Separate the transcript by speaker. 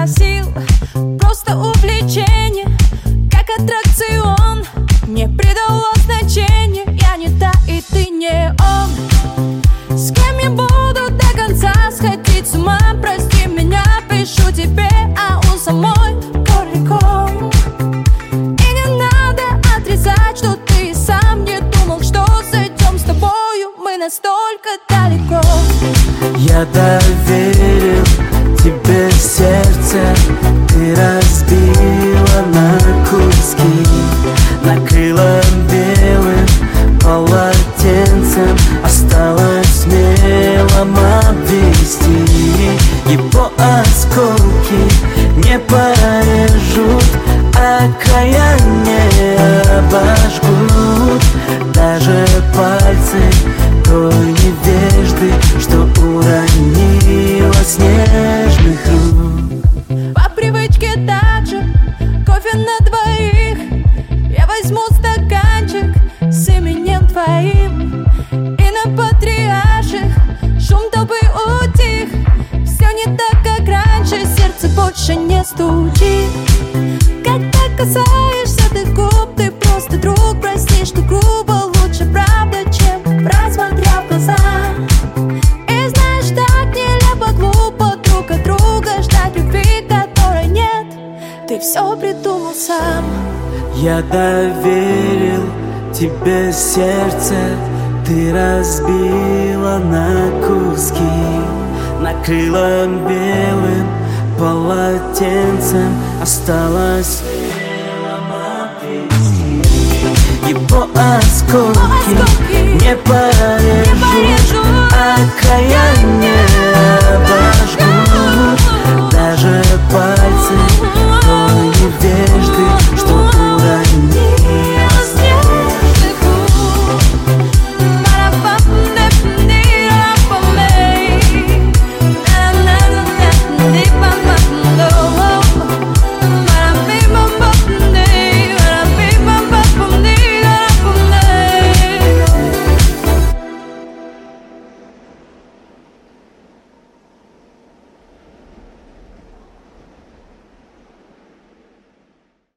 Speaker 1: сил, просто увлечение, как аттракцион. Не придало значения, я не та и ты не он. С кем я буду до конца сходить с ума? Прости меня, пишу тебе, а у самой далеко. И не надо отрицать, что ты сам не думал, что зайдем с тобою мы настолько далеко.
Speaker 2: Я доверил тебе сердце, ты разбила на куски, накрыла белым полотенцем, осталось смело обвести. Его осколки не порежут, а края не обожгут даже пальцы той невежды, что уронила с нежных рук.
Speaker 1: По привычке так же, кофе на двоих, я возьму стаканчик с именем твоим. И на патриарших шум толпы утих. Все не так, как раньше, сердце больше не стучит. Когда касаешься ты губ, ты просто друг. Прости, что грубо, лучше правда, чем просмотрел в глаза. И знаешь, так нелепо, глупо друг от друга ждать любви, которой нет. Ты все придумал сам.
Speaker 2: Я доверил тебе сердце, ты разбила на куски, накрыла белым полотенцем, осталось его осколки не порежут, а края не обожгут